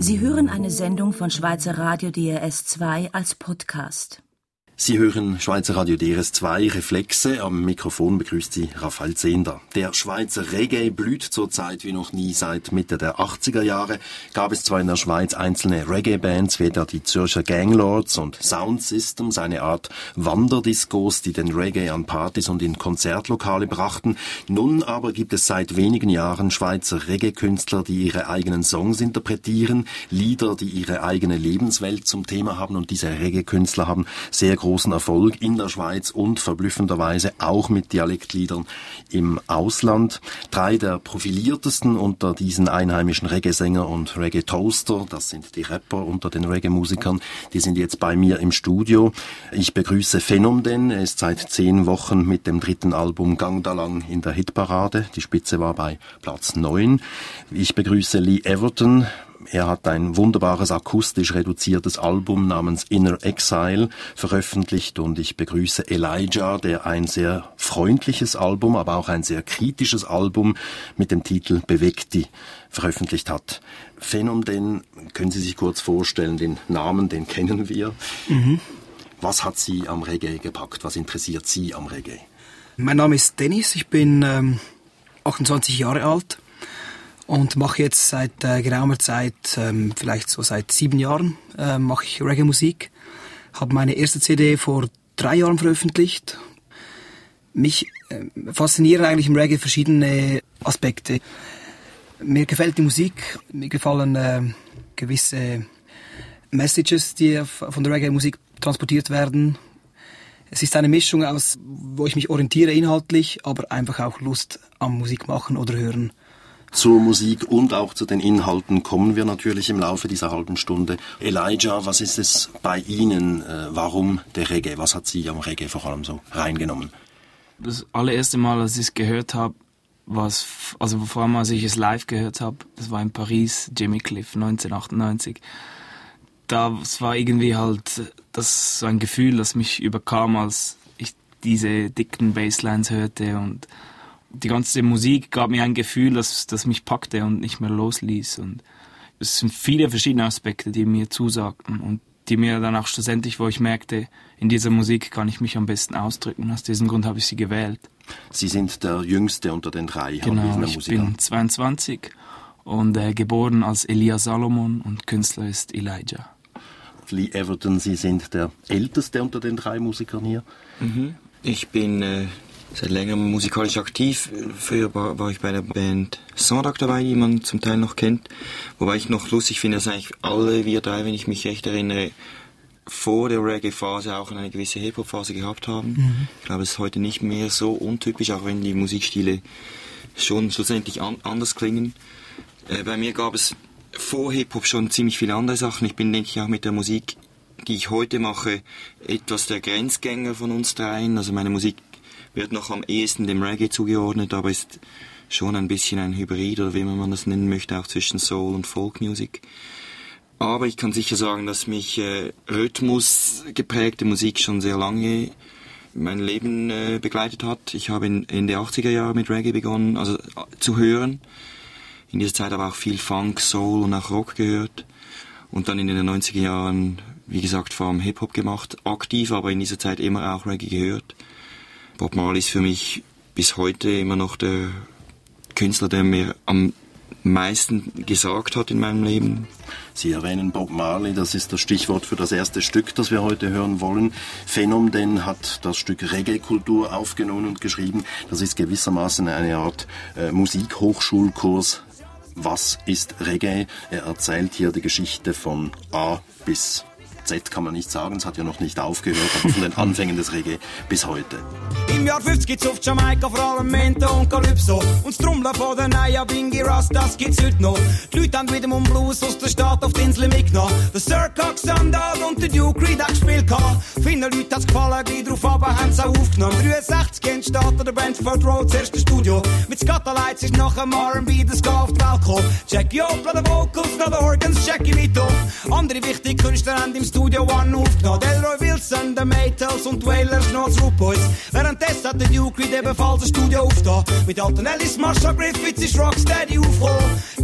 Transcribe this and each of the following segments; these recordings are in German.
Sie hören eine Sendung von Schweizer Radio DRS 2 als Podcast. Sie hören Schweizer Radio DRS 2 Reflexe. Am Mikrofon begrüßt Sie Raphael Zehnder. Der Schweizer Reggae blüht zurzeit wie noch nie. Seit Mitte der 80er Jahre gab es zwar in der Schweiz einzelne Reggae-Bands, wie etwa die Zürcher Ganglords und Sound Systems, eine Art Wanderdiscos, die den Reggae an Partys und in Konzertlokale brachten. Nun aber gibt es seit wenigen Jahren Schweizer Reggae-Künstler, die ihre eigenen Songs interpretieren, Lieder, die ihre eigene Lebenswelt zum Thema haben, und diese Reggae-Künstler haben sehr großen Erfolg in der Schweiz und verblüffenderweise auch mit Dialektliedern im Ausland. 3 der profiliertesten unter diesen einheimischen Reggae-Sänger und Reggae-Toaster, das sind die Rapper unter den Reggae-Musikern, die sind jetzt bei mir im Studio. Ich begrüße Phenomden, er ist seit 10 Wochen mit dem 3. Album Gang Da Lang in der Hitparade. Die Spitze war bei Platz 9. Ich begrüße Lee Everton. Er hat ein wunderbares akustisch reduziertes Album namens Inner Exile veröffentlicht, und ich begrüße Elijah, der ein sehr freundliches Album, aber auch ein sehr kritisches Album mit dem Titel Bewegti veröffentlicht hat. Phenomden, können Sie sich kurz vorstellen, den Namen, den kennen wir. Was hat Sie am Reggae gepackt? Was interessiert Sie am Reggae? Mein Name ist Dennis, ich bin 28 Jahre alt. Und mache jetzt seit geraumer Zeit, vielleicht so seit 7 Jahren, mache ich Reggae-Musik. Habe meine erste CD vor 3 Jahren veröffentlicht. Mich faszinieren eigentlich im Reggae verschiedene Aspekte. Mir gefällt die Musik, mir gefallen gewisse Messages, die von der Reggae-Musik transportiert werden. Es ist eine Mischung aus, wo ich mich orientiere inhaltlich, aber einfach auch Lust am Musik machen oder hören. Zur Musik und auch zu den Inhalten kommen wir natürlich im Laufe dieser halben Stunde. Elijah, was ist es bei Ihnen? Warum der Reggae? Was hat Sie am Reggae vor allem so reingenommen? Das allererste Mal, als ich es gehört habe, vor allem als ich es live gehört habe, das war in Paris, Jimmy Cliff, 1998. Das war irgendwie halt so ein Gefühl, das mich überkam, als ich diese dicken Basslines hörte, und die ganze Musik gab mir ein Gefühl, das mich packte und nicht mehr losließ. Und es sind viele verschiedene Aspekte, die mir zusagten und die mir dann auch schlussendlich, wo ich merkte, in dieser Musik kann ich mich am besten ausdrücken. Aus diesem Grund habe ich sie gewählt. Sie sind der Jüngste unter den 3 Genau, ich bin 22 und geboren als Elia Salomon, und Künstler ist Elijah. Lee Everton, Sie sind der Älteste unter den 3 Musikern hier. Ich bin seit längerem musikalisch aktiv. Früher war ich bei der Band Sondag dabei, die man zum Teil noch kennt. Wobei ich noch lustig finde, dass eigentlich alle wir 3, wenn ich mich recht erinnere, vor der Reggae-Phase auch eine gewisse Hip-Hop-Phase gehabt haben. Ich glaube, es ist heute nicht mehr so untypisch, auch wenn die Musikstile schon schlussendlich anders klingen. Bei mir gab es vor Hip-Hop schon ziemlich viele andere Sachen. Ich bin, denke ich, auch mit der Musik, die ich heute mache, etwas der Grenzgänger von uns 3. Also meine Musik wird noch am ehesten dem Reggae zugeordnet, aber ist schon ein bisschen ein Hybrid, oder wie man das nennen möchte, auch zwischen Soul und Folkmusik. Aber ich kann sicher sagen, dass mich rhythmusgeprägte Musik schon sehr lange mein Leben begleitet hat. Ich habe in der 80er Jahre mit Reggae begonnen, also zu hören. In dieser Zeit aber auch viel Funk, Soul und auch Rock gehört. Und dann in den 90er Jahren, wie gesagt, vor allem Hip-Hop gemacht, aktiv, aber in dieser Zeit immer auch Reggae gehört. Bob Marley ist für mich bis heute immer noch der Künstler, der mir am meisten gesagt hat in meinem Leben. Sie erwähnen Bob Marley, das ist das Stichwort für das erste Stück, das wir heute hören wollen. Phenomden hat das Stück Reggae-Kultur aufgenommen und geschrieben. Das ist gewissermaßen eine Art Musikhochschulkurs. Was ist Reggae? Er erzählt hier die Geschichte von A bis Z, kann man nicht sagen, es hat ja noch nicht aufgehört, aber von den Anfängen des Reggae bis heute. Im Jahr 50 gibt's auf Jamaika vor allem Mento und Calypso. Und das Trommeln von den Naya Bingy Ras, das gibt's heute noch. Die Leute haben wieder um Blues aus der Stadt auf die Insel mitgenommen. Der Sir Cox Sandal und der Duke Reed hat gespielt. Vielen Leuten hat's gefallen, gleich drauf aber haben's auch aufgenommen. 63 entsteht der Brentford Road, das erste Studio. Mit Scatterlights ist nach dem R&B das Go auf die Welt gekommen. Jackie Opla, der Vocals, noch der Organs, Jackie Vito. Andere wichtige Künstler haben im Studio One aufgenommen. Delroy Wilson, der Maytals und Wailers, noch die Root Boys. Währenddessen hat der Duke Reed ebenfalls ein Studio aufgetan. Mit alten Ellis, Marsha Griffiths ist Rocksteady aufgekommen. Gail hat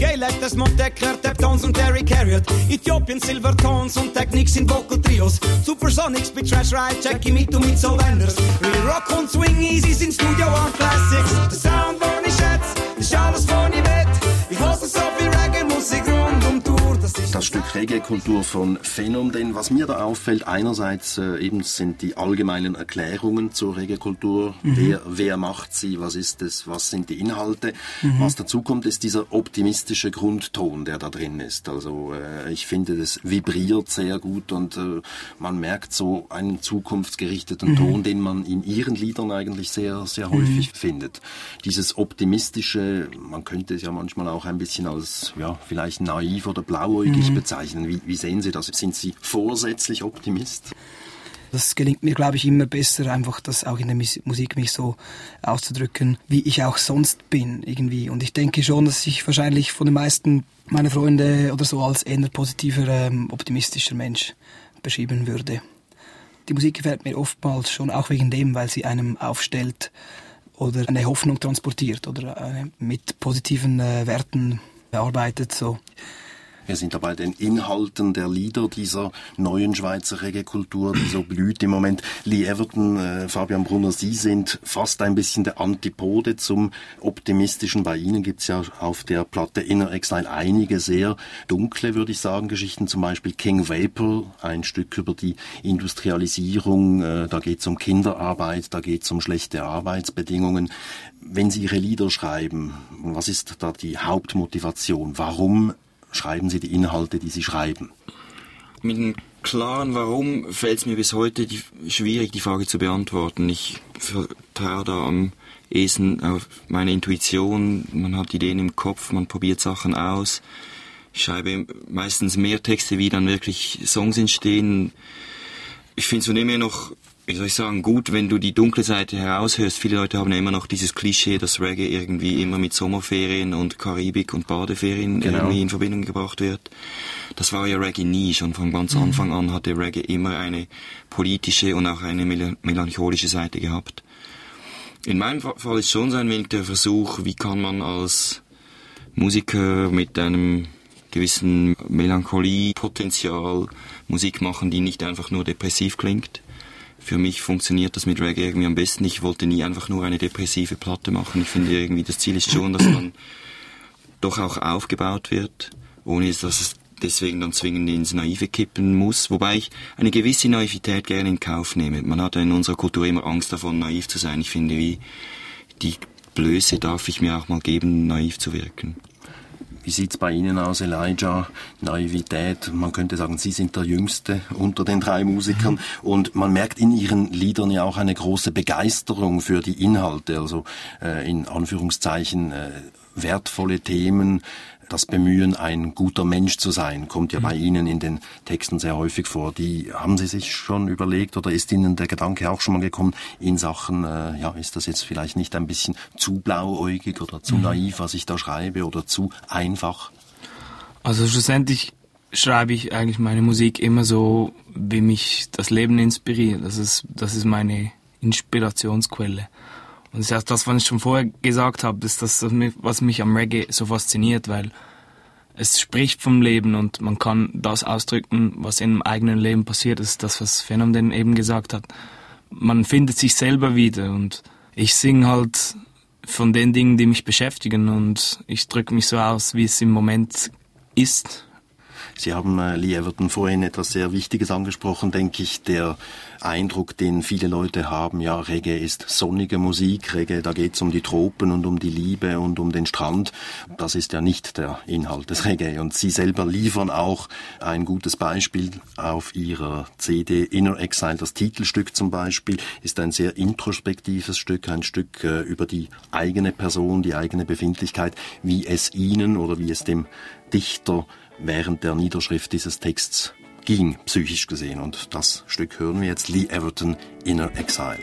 Desmond Decker, Deptones und Derrick Harriott, Ethiopian Silvertones und Techniques in Vocal Trios, Supersonics mit Trash Ride, Jackie Mito mit Soul Wenders, Real Rock und Swing Easy sind Studio One Classics. Der Sound, den ich schätze, ist alles, was ich will. Ich höre so viel Reggae-Musik rund um die Uhr. Das Stück Reggae-Kultur von Phenom, denn was mir da auffällt, einerseits eben sind die allgemeinen Erklärungen zur Reggae-Kultur, wer macht sie, was ist es, was sind die Inhalte. Was dazu kommt, ist dieser optimistische Grundton, der da drin ist. Also ich finde, das vibriert sehr gut und man merkt so einen zukunftsgerichteten Ton, den man in ihren Liedern eigentlich sehr, sehr häufig findet. Dieses optimistische, man könnte es ja manchmal auch ein bisschen als, ja, vielleicht naiv oder blauäugig bezeichnen. Wie sehen Sie das? Sind Sie vorsätzlich Optimist? Das gelingt mir, glaube ich, immer besser, einfach das auch in der Musik mich so auszudrücken, wie ich auch sonst bin irgendwie. Und ich denke schon, dass ich wahrscheinlich von den meisten meiner Freunde oder so als eher positiver, optimistischer Mensch beschrieben würde. Die Musik gefällt mir oftmals schon auch wegen dem, weil sie einem aufstellt oder eine Hoffnung transportiert oder mit positiven Werten bearbeitet, so. Wir sind dabei den Inhalten der Lieder dieser neuen Schweizer Reggae-Kultur, die so blüht im Moment. Lee Everton, Fabian Brunner, Sie sind fast ein bisschen der Antipode zum Optimistischen. Bei Ihnen gibt's ja auf der Platte Inner Exile einige sehr dunkle, würde ich sagen, Geschichten. Zum Beispiel King Vapor, ein Stück über die Industrialisierung. Da geht's um Kinderarbeit, da geht's um schlechte Arbeitsbedingungen. Wenn Sie Ihre Lieder schreiben, was ist da die Hauptmotivation? Warum schreiben Sie die Inhalte, die Sie schreiben? Mit einem klaren Warum fällt es mir bis heute schwierig, die Frage zu beantworten. Ich vertraue da am ehesten auf meine Intuition. Man hat Ideen im Kopf, man probiert Sachen aus. Ich schreibe meistens mehr Texte, wie dann wirklich Songs entstehen. Ich finde es von dem her noch, wie soll ich sagen, gut, wenn du die dunkle Seite heraushörst. Viele Leute haben ja immer noch dieses Klischee, dass Reggae irgendwie immer mit Sommerferien und Karibik und Badeferien irgendwie in Verbindung gebracht wird. Das war ja Reggae nie. Schon von ganz Anfang an hatte Reggae immer eine politische und auch eine melancholische Seite gehabt. In meinem Fall ist schon so ein wenig der Versuch, wie kann man als Musiker mit einem gewissen Melancholie-Potenzial Musik machen, die nicht einfach nur depressiv klingt. Für mich funktioniert das mit Reggae irgendwie am besten. Ich wollte nie einfach nur eine depressive Platte machen. Ich finde irgendwie, das Ziel ist schon, dass man doch auch aufgebaut wird, ohne dass es deswegen dann zwingend ins Naive kippen muss. Wobei ich eine gewisse Naivität gerne in Kauf nehme. Man hat ja in unserer Kultur immer Angst davon, naiv zu sein. Ich finde, wie die Blöße darf ich mir auch mal geben, naiv zu wirken. Wie sieht's bei Ihnen aus, Elijah? Naivität, man könnte sagen, Sie sind der Jüngste unter den 3 Musikern und man merkt in Ihren Liedern ja auch eine große Begeisterung für die Inhalte, also in Anführungszeichen wertvolle Themen. Das Bemühen, ein guter Mensch zu sein, kommt ja bei Ihnen in den Texten sehr häufig vor. Die haben Sie sich schon überlegt oder ist Ihnen der Gedanke auch schon mal gekommen in Sachen, ist das jetzt vielleicht nicht ein bisschen zu blauäugig oder zu naiv, was ich da schreibe oder zu einfach? Also schlussendlich schreibe ich eigentlich meine Musik immer so, wie mich das Leben inspiriert. Das ist meine Inspirationsquelle. Und das ist auch das, was ich schon vorher gesagt habe, ist das, was mich am Reggae so fasziniert, weil es spricht vom Leben und man kann das ausdrücken, was im eigenen Leben passiert. Das ist das, was Phenom denn eben gesagt hat. Man findet sich selber wieder und ich singe halt von den Dingen, die mich beschäftigen und ich drücke mich so aus, wie es im Moment ist. Sie haben, Lee Everton, vorhin etwas sehr Wichtiges angesprochen, denke ich, der Eindruck, den viele Leute haben, ja, Reggae ist sonnige Musik, Reggae, da geht's um die Tropen und um die Liebe und um den Strand. Das ist ja nicht der Inhalt des Reggae. Und Sie selber liefern auch ein gutes Beispiel auf Ihrer CD Inner Exile. Das Titelstück zum Beispiel ist ein sehr introspektives Stück, ein Stück über die eigene Person, die eigene Befindlichkeit, wie es Ihnen oder wie es dem Dichter während der Niederschrift dieses Texts ging, psychisch gesehen. Und das Stück hören wir jetzt, Lee Everton, Inner Exile.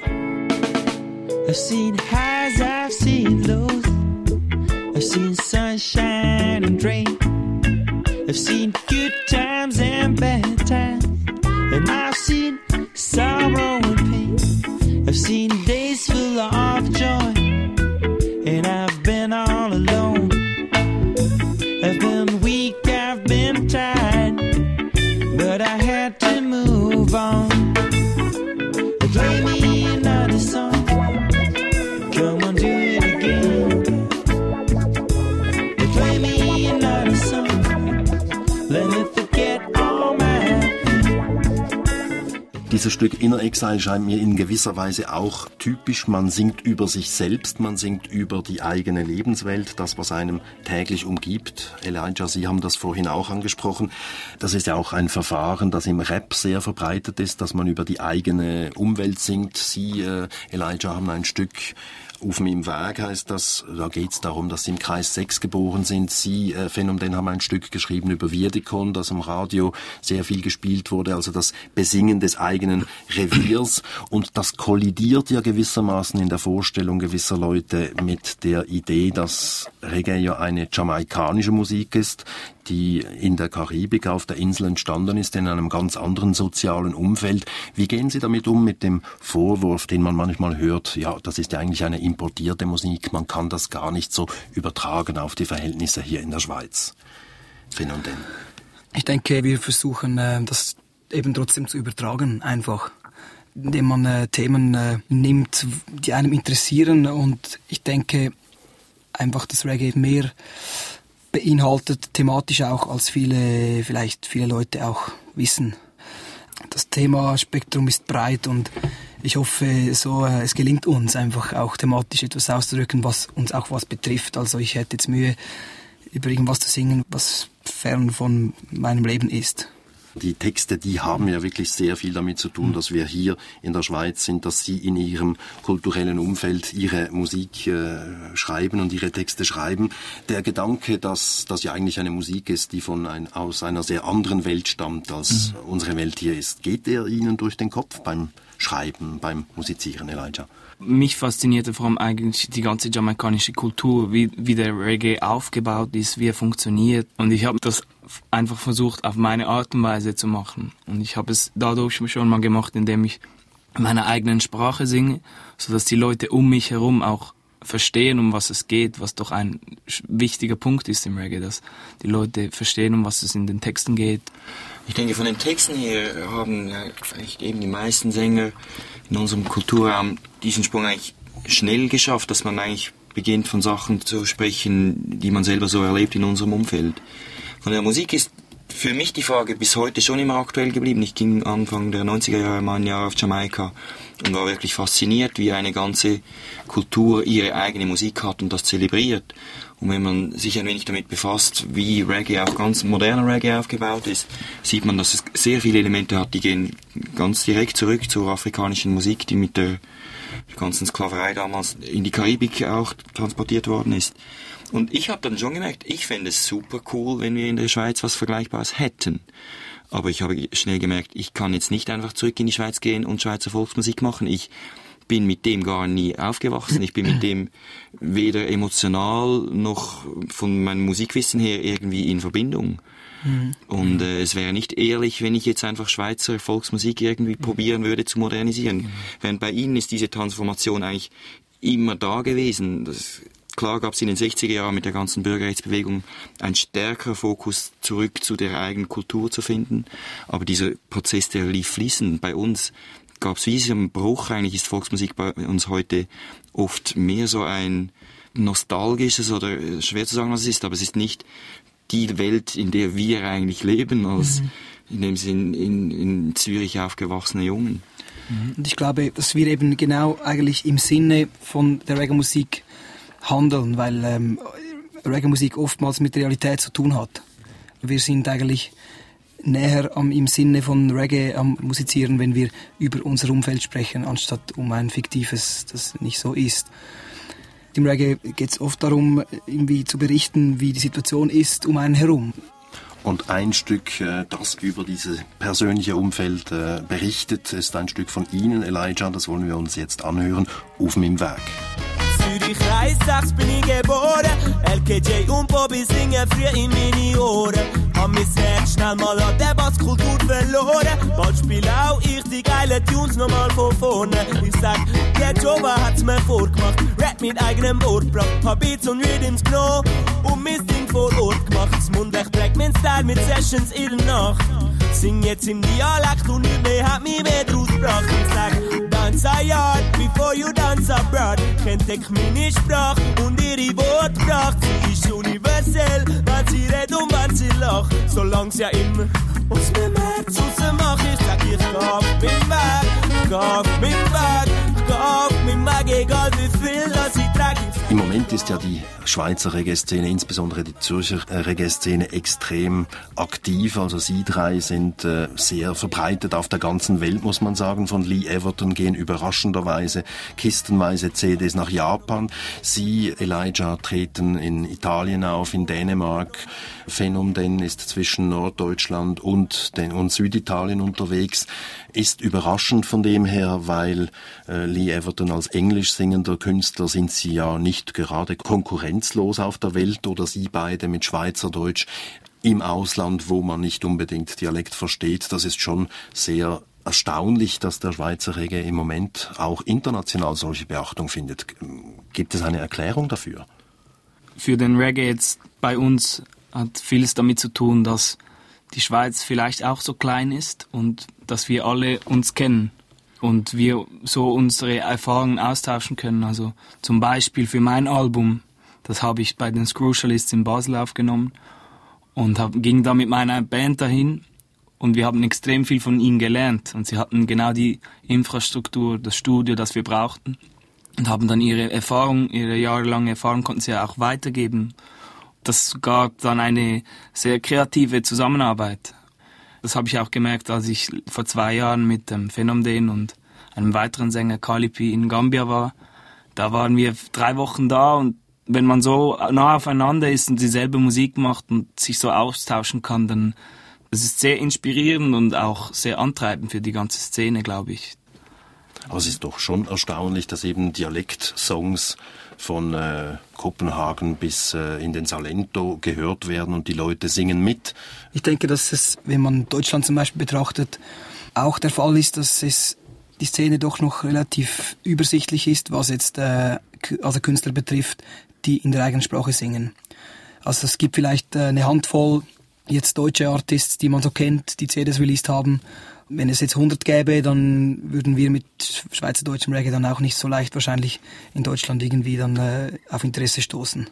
I've seen highs, I've seen lows, I've seen sunshine and rain, I've seen good times and bad times, and I've seen sorrow and pain, I've seen days full of joy, and I've been all alone, I've been been weak, I've been tired, but I had to move on. Play me another song, come on, do it again. Play me another song, let me forget all my pain. Dieses Stück Inner Exile scheint mir in gewisser Weise auch typisch. Man singt über sich selbst, man singt über die eigene Lebenswelt, das, was einem täglich umgibt. Elijah, Sie haben das vorhin auch angesprochen. Das ist ja auch ein Verfahren, das im Rap sehr verbreitet ist, dass man über die eigene Umwelt singt. Sie, Elijah, haben ein Stück Auf meinem Weg heißt das. Da geht es darum, dass Sie im Kreis 6 geboren sind. Sie, Phänomen, haben ein Stück geschrieben über Wiedikon, das im Radio sehr viel gespielt wurde. Also das Besingen des eigenen Reviers. Und das kollidiert ja gewissermaßen in der Vorstellung gewisser Leute mit der Idee, dass Reggae ja eine jamaikanische Musik ist, die in der Karibik auf der Insel entstanden ist, in einem ganz anderen sozialen Umfeld. Wie gehen Sie damit um, mit dem Vorwurf, den man manchmal hört, ja, das ist ja eigentlich eine importierte Musik, man kann das gar nicht so übertragen auf die Verhältnisse hier in der Schweiz? Phänomen. Ich denke, wir versuchen, das eben trotzdem zu übertragen, einfach, indem man Themen nimmt, die einem interessieren, und ich denke einfach, dass Reggae mehr beinhaltet, thematisch auch, als viele Leute auch wissen. Das Themaspektrum ist breit und ich hoffe, es gelingt uns einfach auch thematisch etwas auszudrücken, was uns auch was betrifft. Also ich hätte jetzt Mühe, über irgendwas zu singen, was fern von meinem Leben ist. Die Texte, die haben ja wirklich sehr viel damit zu tun, dass wir hier in der Schweiz sind, dass Sie in Ihrem kulturellen Umfeld Ihre Musik schreiben und Ihre Texte schreiben. Der Gedanke, dass das ja eigentlich eine Musik ist, die aus einer sehr anderen Welt stammt, als unsere Welt hier ist, geht der Ihnen durch den Kopf beim Schreiben, beim Musizieren, Elijah? Mich faszinierte vor allem eigentlich die ganze jamaikanische Kultur, wie der Reggae aufgebaut ist, wie er funktioniert. Und ich habe das einfach versucht, auf meine Art und Weise zu machen. Und ich habe es dadurch schon mal gemacht, indem ich in meiner eigenen Sprache singe, sodass die Leute um mich herum auch verstehen, um was es geht, was doch ein wichtiger Punkt ist im Reggae, dass die Leute verstehen, um was es in den Texten geht. Ich denke, von den Texten her haben vielleicht eben die meisten Sänger in unserem Kulturraum diesen Sprung eigentlich schnell geschafft, dass man eigentlich beginnt, von Sachen zu sprechen, die man selber so erlebt in unserem Umfeld. Von der Musik ist für mich die Frage bis heute schon immer aktuell geblieben. Ich ging Anfang der 90er Jahre mal ein Jahr auf Jamaika und war wirklich fasziniert, wie eine ganze Kultur ihre eigene Musik hat und das zelebriert. Und wenn man sich ein wenig damit befasst, wie Reggae, auch ganz moderner Reggae aufgebaut ist, sieht man, dass es sehr viele Elemente hat, die gehen ganz direkt zurück zur afrikanischen Musik, die mit der ganzen Sklaverei damals in die Karibik auch transportiert worden ist. Und ich habe dann schon gemerkt, ich fände es super cool, wenn wir in der Schweiz was Vergleichbares hätten. Aber ich habe schnell gemerkt, ich kann jetzt nicht einfach zurück in die Schweiz gehen und Schweizer Volksmusik machen. Ich bin mit dem gar nie aufgewachsen. Ich bin mit dem weder emotional noch von meinem Musikwissen her irgendwie in Verbindung. Und es wäre nicht ehrlich, wenn ich jetzt einfach Schweizer Volksmusik irgendwie probieren würde zu modernisieren. Während bei Ihnen ist diese Transformation eigentlich immer da gewesen. Klar gab es in den 60er Jahren mit der ganzen Bürgerrechtsbewegung ein stärkerer Fokus, zurück zu der eigenen Kultur zu finden. Aber dieser Prozess, der lief fließend. Bei uns gab es wie diesen Bruch. Eigentlich ist Volksmusik bei uns heute oft mehr so ein nostalgisches, oder schwer zu sagen, was es ist, aber es ist nicht die Welt, in der wir eigentlich leben, als in dem Sinn in Zürich aufgewachsene Jungen. Und ich glaube, dass wir eben genau eigentlich im Sinne von der Reggae-Musik handeln, weil Reggae-Musik oftmals mit Realität zu tun hat. Wir sind eigentlich näher im Sinne von Reggae am Musizieren, wenn wir über unser Umfeld sprechen, anstatt um ein fiktives, das nicht so ist. Im Reggae geht es oft darum, irgendwie zu berichten, wie die Situation ist um einen herum. Und ein Stück, das über dieses persönliche Umfeld berichtet, ist ein Stück von Ihnen, Elijah, das wollen wir uns jetzt anhören, Auf meinem Weg. Zürich Kreis 6 bin ich geboren, LKJ und Bobby singen früh in meine Ohren. Hab mein Herz schnell mal an den Bass Kultur verloren. Bald spiel auch ich die geile Tunes nochmal von vorne. Ich sag, der Jova hat's mir vorgemacht. Rap mit eigenem Wort gebracht. Paar Beats und Rhythms genommen und mein Ding vor Ort gemacht. Das Mundwerk prägt mein Style mit Sessions in der Nacht. Sing jetzt im Dialekt und nicht mehr hat mich mehr draus gebracht. Ich sag, dance a yard before you dance abroad. Kennt ich meine Sprache und ihre Wortpracht. Sie ist universell, wenn sie redet und wenn sie lacht. Solange sie ja immer aus meinem Herz rausmacht. Ich sag, ich geh auf meinen Weg, geh auf meinen Weg, geh auf meinen Weg, egal wie viel das ich trage. Im Moment ist ja die Schweizer Reggae-Szene, insbesondere die Zürcher Reggae-Szene, extrem aktiv. Also Sie drei sind sehr verbreitet auf der ganzen Welt, muss man sagen. Von Lee Everton gehen überraschenderweise kistenweise CDs nach Japan. Sie, Elijah, treten in Italien auf, in Dänemark. Phenom ist zwischen Norddeutschland und Süditalien unterwegs. Ist überraschend von dem her, weil Lee Everton als englisch singender Künstler sind Sie ja nicht gerade konkurrenzlos auf der Welt, oder Sie beide mit Schweizerdeutsch im Ausland, wo man nicht unbedingt Dialekt versteht. Das ist schon sehr erstaunlich, dass der Schweizer Reggae im Moment auch international solche Beachtung findet. Gibt es eine Erklärung dafür? Für den Reggae jetzt bei uns hat vieles damit zu tun, dass die Schweiz vielleicht auch so klein ist und dass wir alle uns kennen und wir so unsere Erfahrungen austauschen können. Also zum Beispiel für mein Album, das habe ich bei den Screwcialists in Basel aufgenommen und ging da mit meiner Band dahin und wir haben extrem viel von ihnen gelernt und sie hatten genau die Infrastruktur, das Studio, das wir brauchten und haben dann ihre jahrelange Erfahrung konnten sie auch weitergeben. Das gab dann eine sehr kreative Zusammenarbeit. Das habe ich auch gemerkt, als ich vor 2 Jahren mit dem Phenom und einem weiteren Sänger Kalipi in Gambia war. Da waren wir 3 Wochen da und wenn man so nah aufeinander ist und dieselbe Musik macht und sich so austauschen kann, dann das ist sehr inspirierend und auch sehr antreibend für die ganze Szene, glaube ich. Aber es ist doch schon erstaunlich, dass eben Dialekt-Songs von Kopenhagen bis in den Salento gehört werden und die Leute singen mit. Ich denke, dass es, wenn man Deutschland zum Beispiel betrachtet, auch der Fall ist, dass die Szene doch noch relativ übersichtlich ist, was jetzt also Künstler betrifft, die in der eigenen Sprache singen. Also es gibt vielleicht eine Handvoll jetzt deutsche Artists, die man so kennt, die CDs released haben. Wenn es jetzt 100 gäbe, dann würden wir mit schweizerdeutschem Reggae dann auch nicht so leicht wahrscheinlich in Deutschland irgendwie dann auf Interesse stoßen.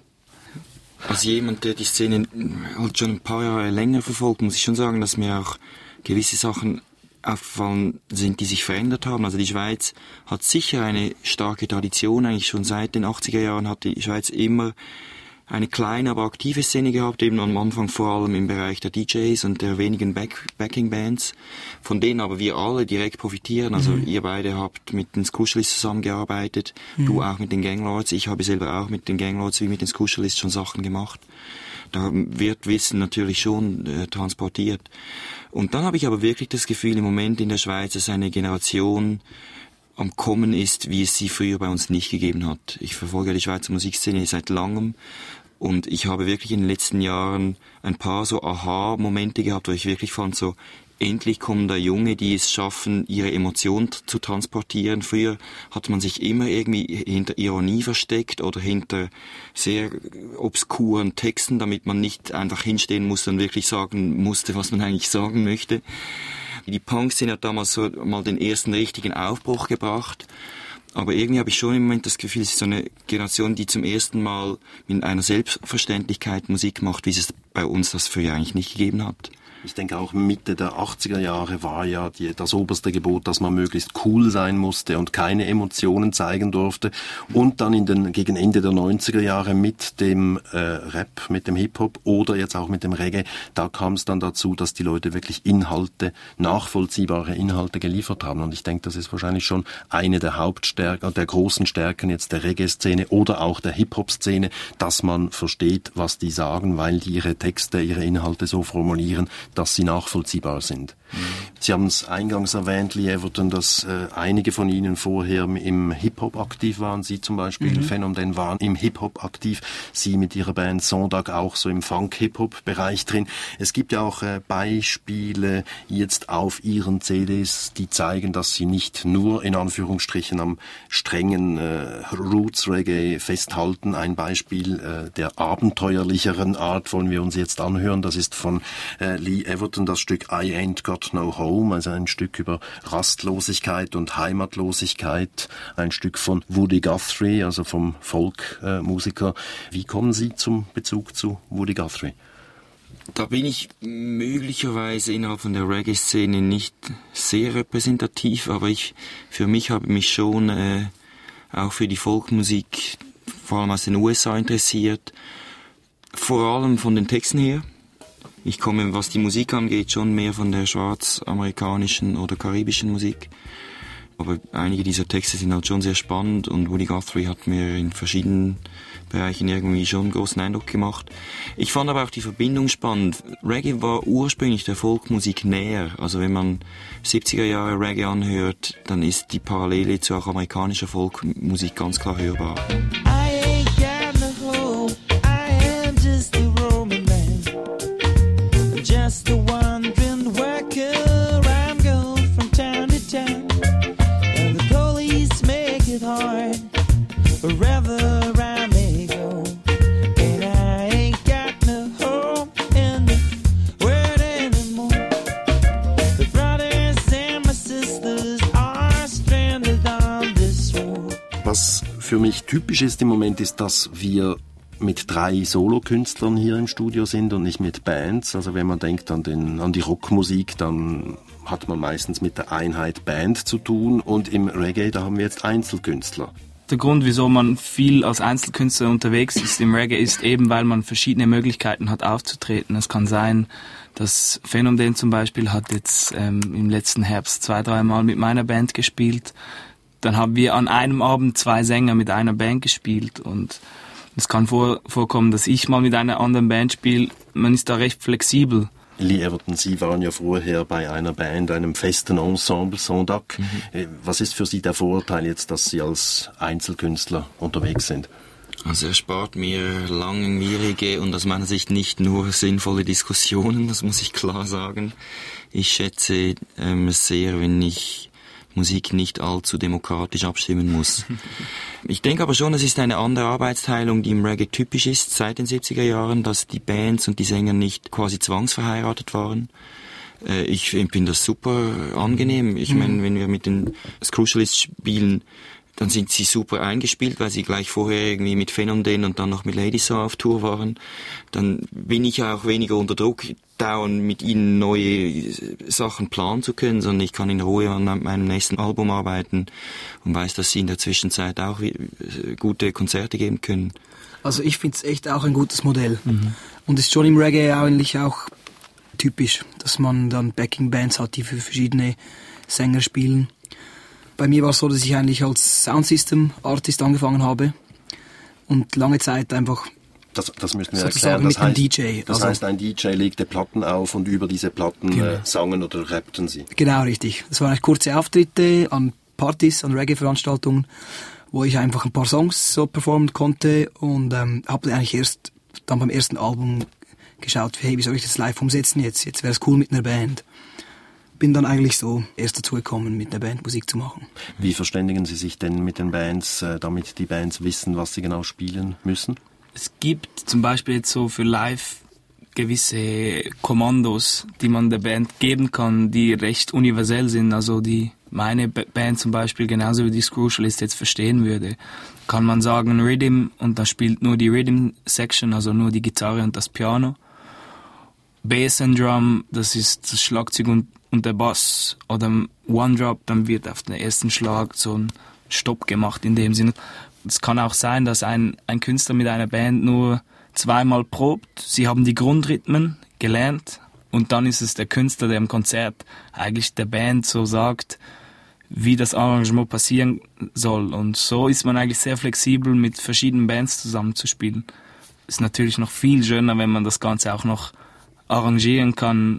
Als jemand, der die Szene halt schon ein paar Jahre länger verfolgt, muss ich schon sagen, dass mir auch gewisse Sachen aufgefallen sind, die sich verändert haben. Also die Schweiz hat sicher eine starke Tradition, eigentlich schon seit den 80er Jahren hat die Schweiz immer eine kleine, aber aktive Szene gehabt, eben am Anfang vor allem im Bereich der DJs und der wenigen Backing-Bands, von denen aber wir alle direkt profitieren. Also ihr beide habt mit den Screwcialists zusammengearbeitet, du auch mit den Ganglords, ich habe selber auch mit den Ganglords wie mit den Screwcialists schon Sachen gemacht. Da wird Wissen natürlich schon transportiert. Und dann habe ich aber wirklich das Gefühl, im Moment in der Schweiz, dass eine Generation am Kommen ist, wie es sie früher bei uns nicht gegeben hat. Ich verfolge die Schweizer Musikszene seit langem und ich habe wirklich in den letzten Jahren ein paar so Aha-Momente gehabt, wo ich wirklich fand, so endlich kommen da Junge, die es schaffen, ihre Emotionen zu transportieren. Früher hat man sich immer irgendwie hinter Ironie versteckt oder hinter sehr obskuren Texten, damit man nicht einfach hinstehen musste und wirklich sagen musste, was man eigentlich sagen möchte. Die Punk-Szene hat damals so mal den ersten richtigen Aufbruch gebracht. Aber irgendwie habe ich schon im Moment das Gefühl, es ist so eine Generation, die zum ersten Mal mit einer Selbstverständlichkeit Musik macht, wie es bei uns das früher eigentlich nicht gegeben hat. Ich denke auch Mitte der 80er Jahre war ja das oberste Gebot, dass man möglichst cool sein musste und keine Emotionen zeigen durfte. Und dann gegen Ende der 90er Jahre mit dem Rap, mit dem Hip-Hop oder jetzt auch mit dem Reggae, da kam es dann dazu, dass die Leute wirklich nachvollziehbare Inhalte geliefert haben. Und ich denke, das ist wahrscheinlich schon eine der Hauptstärken, der großen Stärken jetzt der Reggae-Szene oder auch der Hip-Hop-Szene, dass man versteht, was die sagen, weil die ihre Texte, ihre Inhalte so formulieren, dass sie nachvollziehbar sind. Sie haben es eingangs erwähnt, Lee Everton, dass einige von Ihnen vorher im Hip-Hop aktiv waren. Sie zum Beispiel, Phänomen, waren im Hip-Hop aktiv. Sie mit Ihrer Band Sonntag auch so im Funk-Hip-Hop-Bereich drin. Es gibt ja auch Beispiele jetzt auf Ihren CDs, die zeigen, dass Sie nicht nur in Anführungsstrichen am strengen Roots-Reggae festhalten. Ein Beispiel der abenteuerlicheren Art wollen wir uns jetzt anhören. Das ist von Lee Everton das Stück I Ain't Got No Home, also ein Stück über Rastlosigkeit und Heimatlosigkeit, ein Stück von Woody Guthrie, also vom Folkmusiker. Wie kommen Sie zum Bezug zu Woody Guthrie? Da bin ich möglicherweise innerhalb von der Reggae-Szene nicht sehr repräsentativ, aber für mich habe ich mich schon auch für die Folkmusik vor allem aus den USA interessiert, vor allem von den Texten her. Ich komme, was die Musik angeht, schon mehr von der schwarzamerikanischen oder karibischen Musik. Aber einige dieser Texte sind halt schon sehr spannend und Woody Guthrie hat mir in verschiedenen Bereichen irgendwie schon einen großen Eindruck gemacht. Ich fand aber auch die Verbindung spannend. Reggae war ursprünglich der Folkmusik näher. Also wenn man 70er Jahre Reggae anhört, dann ist die Parallele zu auch amerikanischer Folkmusik ganz klar hörbar. Just a wandering worker, I'm going from town to town, and the police make it hard wherever I may go, and I ain't got no home in the world anymore. The brothers and my sisters are stranded on this road. Was für mich typisch ist im Moment ist, dass wir mit 3 Solokünstlern hier im Studio sind und nicht mit Bands. Also wenn man denkt an die Rockmusik, dann hat man meistens mit der Einheit Band zu tun und im Reggae, da haben wir jetzt Einzelkünstler. Der Grund, wieso man viel als Einzelkünstler unterwegs ist im Reggae, ist eben, weil man verschiedene Möglichkeiten hat aufzutreten. Es kann sein, dass Phänomen zum Beispiel hat jetzt im letzten Herbst 2-3 Mal mit meiner Band gespielt. Dann haben wir an einem Abend 2 Sänger mit einer Band gespielt und es kann vorkommen, dass ich mal mit einer anderen Band spiele. Man ist da recht flexibel. Lee Everton, Sie waren ja vorher bei einer Band, einem festen Ensemble, Sonntag. Was ist für Sie der Vorteil jetzt, dass Sie als Einzelkünstler unterwegs sind? Also er spart mir langwierige und aus meiner Sicht nicht nur sinnvolle Diskussionen, das muss ich klar sagen. Ich schätze sehr, wenn ich Musik nicht allzu demokratisch abstimmen muss. Ich denke aber schon, es ist eine andere Arbeitsteilung, die im Reggae typisch ist seit den 70er Jahren, dass die Bands und die Sänger nicht quasi zwangsverheiratet waren. Ich empfinde das super angenehm. Ich meine, wenn wir mit den Crucialists spielen, dann sind sie super eingespielt, weil sie gleich vorher irgendwie mit Phänomen und dann noch mit Lady Saw auf Tour waren. Dann bin ich auch weniger unter Druck, dauernd mit ihnen neue Sachen planen zu können, sondern ich kann in Ruhe an meinem nächsten Album arbeiten und weiß, dass sie in der Zwischenzeit auch gute Konzerte geben können. Also ich finde es echt auch ein gutes Modell. Und es ist schon im Reggae eigentlich auch typisch, dass man dann Backing-Bands hat, die für verschiedene Sänger spielen. Bei mir war es so, dass ich eigentlich als Soundsystem-Artist angefangen habe und lange Zeit einfach Das müssen wir erklären. Das heißt, DJ. Das heißt, ein DJ legte Platten auf und über diese Platten sangen oder rappten sie. Genau, richtig. Das waren kurze Auftritte an Partys, an Reggae-Veranstaltungen, wo ich einfach ein paar Songs so performen konnte und habe eigentlich erst dann beim ersten Album geschaut, hey, wie soll ich das live umsetzen jetzt? Jetzt wäre es cool mit einer Band. Bin dann eigentlich so erst dazu gekommen, mit einer Band Musik zu machen. Wie verständigen Sie sich denn mit den Bands, damit die Bands wissen, was sie genau spielen müssen? Es gibt zum Beispiel jetzt so für live gewisse Kommandos, die man der Band geben kann, die recht universell sind. Also die meine Band zum Beispiel genauso wie die Crucialists jetzt verstehen würde. Kann man sagen Rhythm und dann spielt nur die Rhythm-Section, also nur die Gitarre und das Piano. Bass and Drum, das ist das Schlagzeug und der Bass. Oder One-Drop, dann wird auf den ersten Schlag so ein Stopp gemacht in dem Sinne. Es kann auch sein, dass ein Künstler mit einer Band nur 2-mal probt. Sie haben die Grundrhythmen gelernt und dann ist es der Künstler, der im Konzert eigentlich der Band so sagt, wie das Arrangement passieren soll. Und so ist man eigentlich sehr flexibel, mit verschiedenen Bands zusammenzuspielen. Ist natürlich noch viel schöner, wenn man das Ganze auch noch arrangieren kann,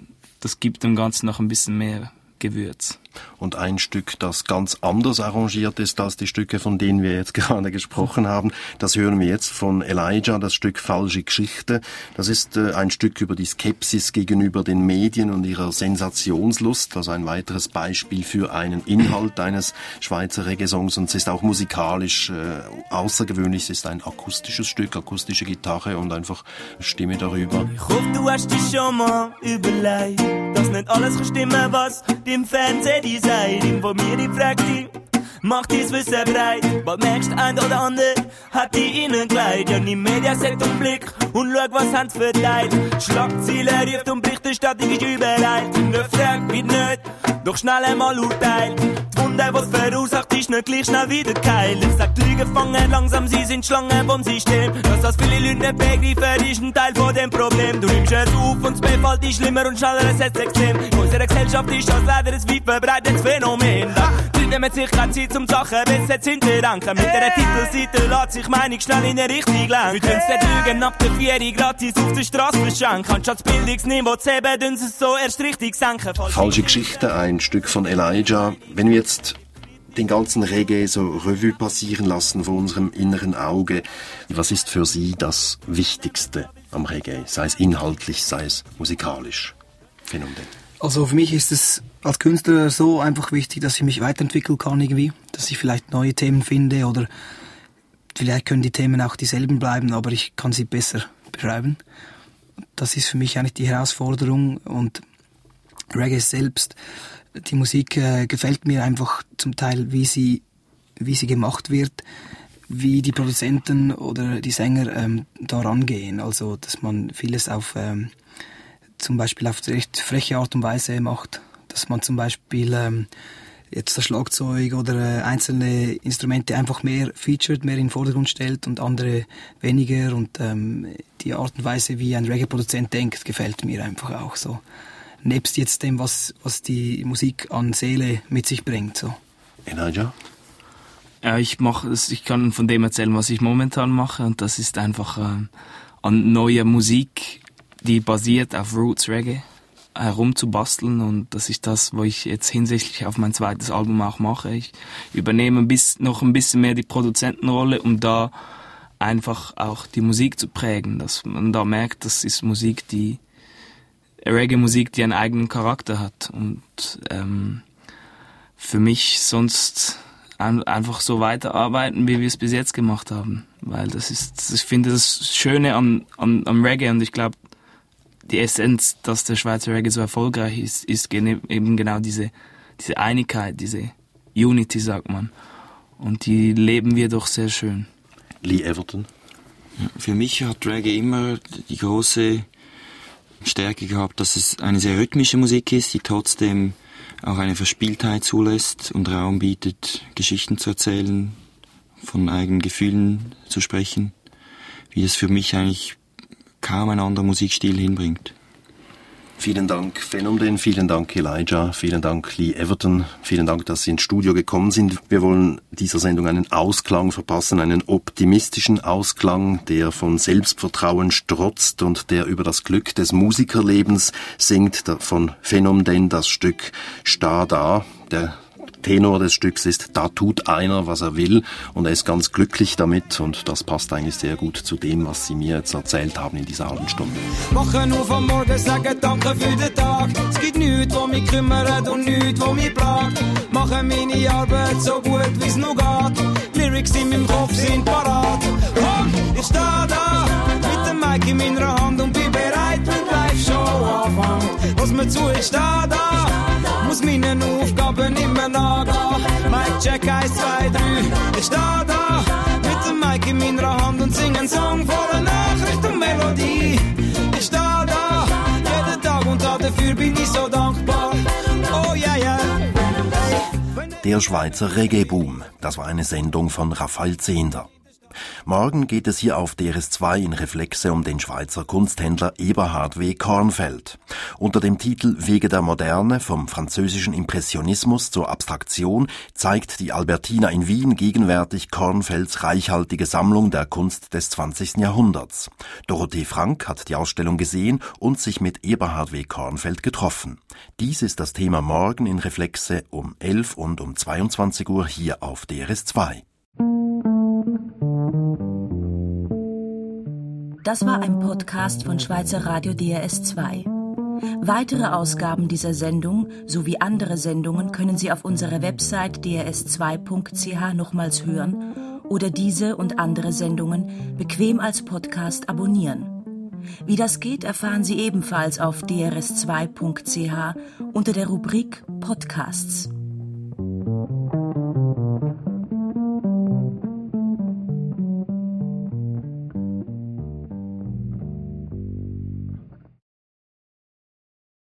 das gibt dem Ganzen noch ein bisschen mehr Gewürz. Und ein Stück, das ganz anders arrangiert ist als die Stücke, von denen wir jetzt gerade gesprochen haben, das hören wir jetzt von Elijah, das Stück Falsche Geschichte. Das ist ein Stück über die Skepsis gegenüber den Medien und ihrer Sensationslust, also ein weiteres Beispiel für einen Inhalt eines Schweizer Reggae-Songs, und es ist auch musikalisch außergewöhnlich. Es ist ein akustisches Stück, akustische Gitarre und einfach Stimme darüber. Ich hoffe, du hast dich schon mal überlegt, dass nicht alles kann stimmen, was im Fernsehen die sagt. Informier dich, frag dich, mach dein Wissen breit. Bald merkst du, ein oder andere hat die innen gelegt. Ja, die Medien set den Blick und schau, was haben sie verteilt. Schlagziele ruft und Berichterstattung ist überall. Nicht fragt, wird nicht, doch schnell einmal urteilt. Die Wunde, was verursacht, ist nicht gleich schnell wieder geheilt. Ich sag, die Lügen fangen langsam, sie sind Schlangen vom System. Dass viele Leute nicht begreifen, ist ein Teil von dem Problem. Du nimmst es auf und das befällt dich schlimmer und schneller, es ist extrem. In unserer Gesellschaft ist das leider ein weit verbreitetes Phänomen. Die nehmen sich keine Zeit zum Sachen besser zu hinterdenken. Mit der Titelseite lässt sich Meinung schnell in eine Richtung lenken. Heute können sie Lügen ab der 4 gratis auf der Straße verschenken. Anstatt das Bildungsniveau zu heben, tun sie es so erst richtig senken. Falsche Geschichte, ein Stück von Elijah. Wenn wir jetzt den ganzen Reggae so Revue passieren lassen vor unserem inneren Auge, was ist für Sie das Wichtigste am Reggae? Sei es inhaltlich, sei es musikalisch? Phänomen. Also für mich ist es als Künstler so einfach wichtig, dass ich mich weiterentwickeln kann irgendwie, dass ich vielleicht neue Themen finde oder vielleicht können die Themen auch dieselben bleiben, aber ich kann sie besser beschreiben. Das ist für mich eigentlich die Herausforderung, und Reggae selbst, die Musik gefällt mir einfach zum Teil, wie sie gemacht wird, wie die Produzenten oder die Sänger da rangehen, also dass man vieles auf zum Beispiel auf recht freche Art und Weise macht, dass man zum Beispiel jetzt das Schlagzeug oder einzelne Instrumente einfach mehr featured, mehr in den Vordergrund stellt und andere weniger, und die Art und Weise, wie ein Reggae-Produzent denkt, gefällt mir einfach auch so. Nebst jetzt dem, was die Musik an Seele mit sich bringt. So. Elijah? Ja, ich kann von dem erzählen, was ich momentan mache, und das ist einfach an neuer Musik, die basiert auf Roots Reggae, herumzubasteln, und das ist das, was ich jetzt hinsichtlich auf mein zweites Album auch mache. Ich übernehme noch ein bisschen mehr die Produzentenrolle, um da einfach auch die Musik zu prägen, dass man da merkt, das ist Musik, Reggae-Musik, die einen eigenen Charakter hat, und für mich sonst einfach so weiterarbeiten, wie wir es bis jetzt gemacht haben, weil ich finde das Schöne am Reggae, und ich glaube, die Essenz, dass der Schweizer Reggae so erfolgreich ist eben genau diese Einigkeit, diese Unity, sagt man, und die leben wir doch sehr schön. Lee Everton? Für mich hat Reggae immer die große Stärke gehabt, dass es eine sehr rhythmische Musik ist, die trotzdem auch eine Verspieltheit zulässt und Raum bietet, Geschichten zu erzählen, von eigenen Gefühlen zu sprechen, wie es für mich eigentlich kaum ein anderer Musikstil hinbringt. Vielen Dank, Phänomen, vielen Dank, Elijah, vielen Dank, Lee Everton, vielen Dank, dass Sie ins Studio gekommen sind. Wir wollen dieser Sendung einen Ausklang verpassen, einen optimistischen Ausklang, der von Selbstvertrauen strotzt und der über das Glück des Musikerlebens singt, von Phänomen, das Stück Sta da. Der Tenor des Stücks ist, da tut einer, was er will, und er ist ganz glücklich damit, und das passt eigentlich sehr gut zu dem, was Sie mir jetzt erzählt haben in dieser halben Stunde. Wachen auf am Morgen, sagen Danke für den Tag. Es gibt nichts, was mich kümmert und nichts, was mich plagt. Mache meine Arbeit so gut, wie es noch geht. Lyrics in meinem Kopf sind parat. Ich steh da, mit dem Mic in meiner Hand und bin bereit, wenn die Live-Show anfängt. Was mir zu ist, steh da, muss meinen Aufgaben immer nachgehen. Mic check 1, 2, 3. Ich steh da, mit dem Mic in meiner Hand und sing einen Song voller Nachricht und Melodie. Ich steh da, jeden Tag, und dafür bin ich so dankbar. Oh yeah, yeah. Der Schweizer Reggae-Boom, das war eine Sendung von Raphael Zehnder. Morgen geht es hier auf DRS2 in Reflexe um den Schweizer Kunsthändler Eberhard W. Kornfeld. Unter dem Titel Wege der Moderne, vom französischen Impressionismus zur Abstraktion, zeigt die Albertina in Wien gegenwärtig Kornfelds reichhaltige Sammlung der Kunst des 20. Jahrhunderts. Dorothee Frank hat die Ausstellung gesehen und sich mit Eberhard W. Kornfeld getroffen. Dies ist das Thema morgen in Reflexe um 11 und um 22 Uhr hier auf DRS2. Das war ein Podcast von Schweizer Radio DRS2. Weitere Ausgaben dieser Sendung sowie andere Sendungen können Sie auf unserer Website drs2.ch nochmals hören oder diese und andere Sendungen bequem als Podcast abonnieren. Wie das geht, erfahren Sie ebenfalls auf drs2.ch unter der Rubrik Podcasts.